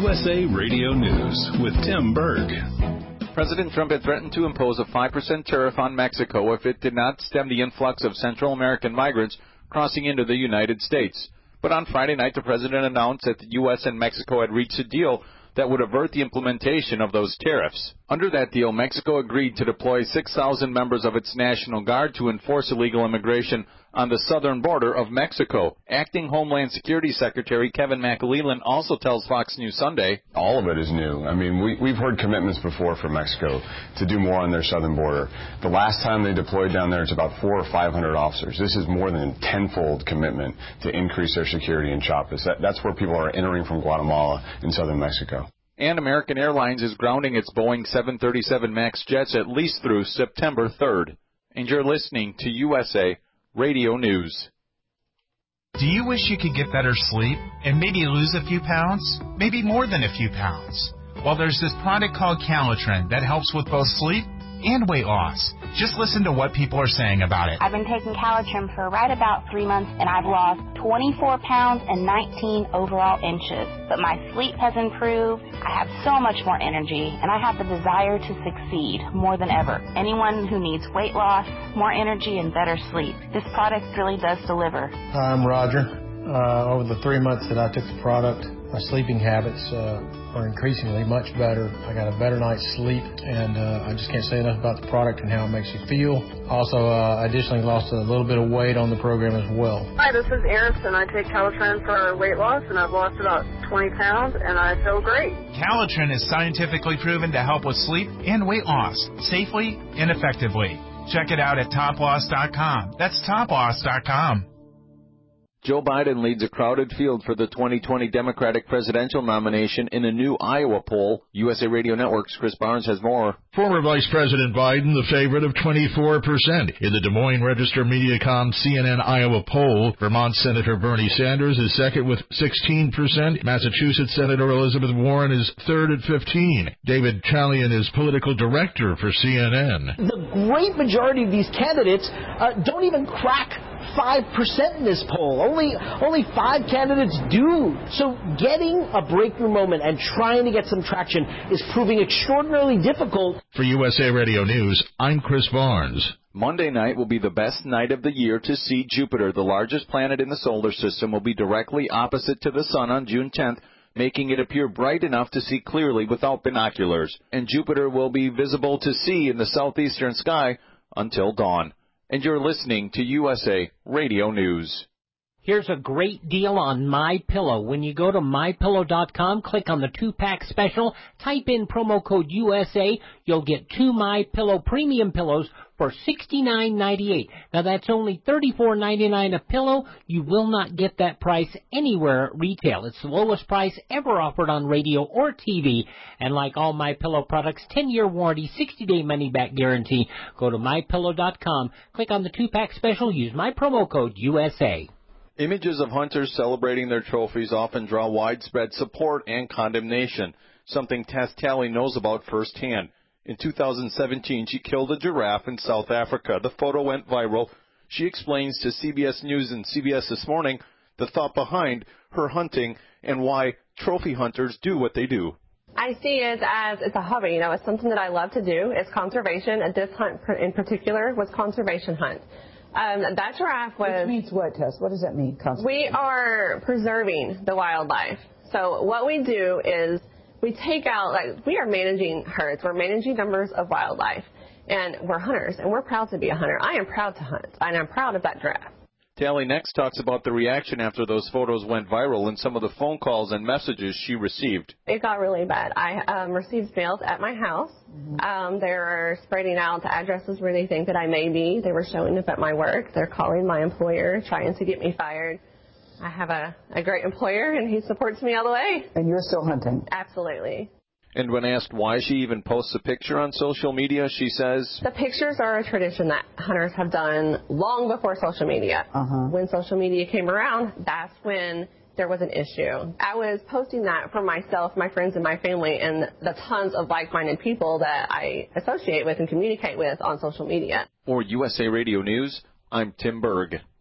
USA Radio News with Tim Berg. President Trump had threatened to impose a 5% tariff on Mexico if it did not stem the influx of Central American migrants crossing into the United States. But on Friday night, the president announced that the U.S. and Mexico had reached a deal that would avert the implementation of those tariffs. Under that deal, Mexico agreed to deploy 6,000 members of its National Guard to enforce illegal immigration on the southern border of Mexico. Acting Homeland Security Secretary Kevin McAlealan also tells Fox News Sunday, all of it is new. I mean, we've heard commitments before from Mexico to do more on their southern border. The last time they deployed down there, it's about 400 or 500 officers. This is more than a tenfold commitment to increase their security in Chiapas. That's where people are entering from Guatemala and southern Mexico. And American Airlines is grounding its Boeing 737 MAX jets at least through September 3rd. And you're listening to USA Radio News. Do you wish you could get better sleep and maybe lose a few pounds? Maybe more than a few pounds? Well, there's this product called Calitrin that helps with both sleep and weight loss. Just listen to what people are saying about it. I've been taking Calitrin for right about 3 months, and I've lost 24 pounds and 19 overall inches. But my sleep has improved. I have so much more energy, and I have the desire to succeed more than ever. Anyone who needs weight loss, more energy, and better sleep, this product really does deliver. Hi, I'm Roger. Over the 3 months that I took the product, my sleeping habits are increasingly much better. I got a better night's sleep, and I just can't say enough about the product and how it makes you feel. Also, I additionally lost a little bit of weight on the program as well. Hi, this is Eris, and I take Calitrin for weight loss, and I've lost about 20 pounds, and I feel great. Calitrin is scientifically proven to help with sleep and weight loss safely and effectively. Check it out at toploss.com. That's toploss.com. Joe Biden leads a crowded field for the 2020 Democratic presidential nomination in a new Iowa poll. USA Radio Network's Chris Barnes has more. Former Vice President Biden, the favorite of 24% in the Des Moines Register Mediacom CNN Iowa poll. Vermont Senator Bernie Sanders is second with 16%. Massachusetts Senator Elizabeth Warren is third at 15%. David Chalian is political director for CNN. The great majority of these candidates don't even crack 5% in this poll. Only 5 candidates do. So getting a breakthrough moment and trying to get some traction is proving extraordinarily difficult. For USA Radio News, I'm Chris Barnes. Monday night will be the best night of the year to see Jupiter. The largest planet in the solar system will be directly opposite to the sun on June 10th, making it appear bright enough to see clearly without binoculars. And Jupiter will be visible to see in the southeastern sky until dawn. And you're listening to USA Radio News. Here's a great deal on MyPillow. When you go to MyPillow.com, click on the 2-pack special, type in promo code USA, you'll get 2 MyPillow premium pillows for $69.98. Now, that's only $34.99 a pillow. You will not get that price anywhere at retail. It's the lowest price ever offered on radio or TV. And like all MyPillow products, 10-year warranty, 60-day money-back guarantee. Go to MyPillow.com, click on the 2-pack special, use my promo code USA. Images of hunters celebrating their trophies often draw widespread support and condemnation, something Tess Talley knows about firsthand. In 2017, she killed a giraffe in South Africa. The photo went viral. She explains to CBS News and CBS This Morning the thought behind her hunting and why trophy hunters do what they do. I see it as it's a hobby. You know, it's something that I love to do. It's conservation, and this hunt in particular was conservation hunt. That giraffe was... Which means what, Tess? What does that mean, conservation? We are preserving the wildlife. So what we do is we take out, like, we are managing herds. We're managing numbers of wildlife. And we're hunters, and we're proud to be a hunter. I am proud to hunt, and I'm proud of that giraffe. Talley next talks about the reaction after those photos went viral and some of the phone calls and messages she received. It got really bad. I received mails at my house. They were spreading out the addresses where they think that I may be. They were showing up at my work. They're calling my employer, trying to get me fired. I have a great employer, and he supports me all the way. And you're still hunting? Absolutely. And when asked why she even posts a picture on social media, she says, the pictures are a tradition that hunters have done long before social media. When social media came around, that's when there was an issue. I was posting that for myself, my friends, and my family, and the tons of like-minded people that I associate with and communicate with on social media. For USA Radio News, I'm Tim Berg.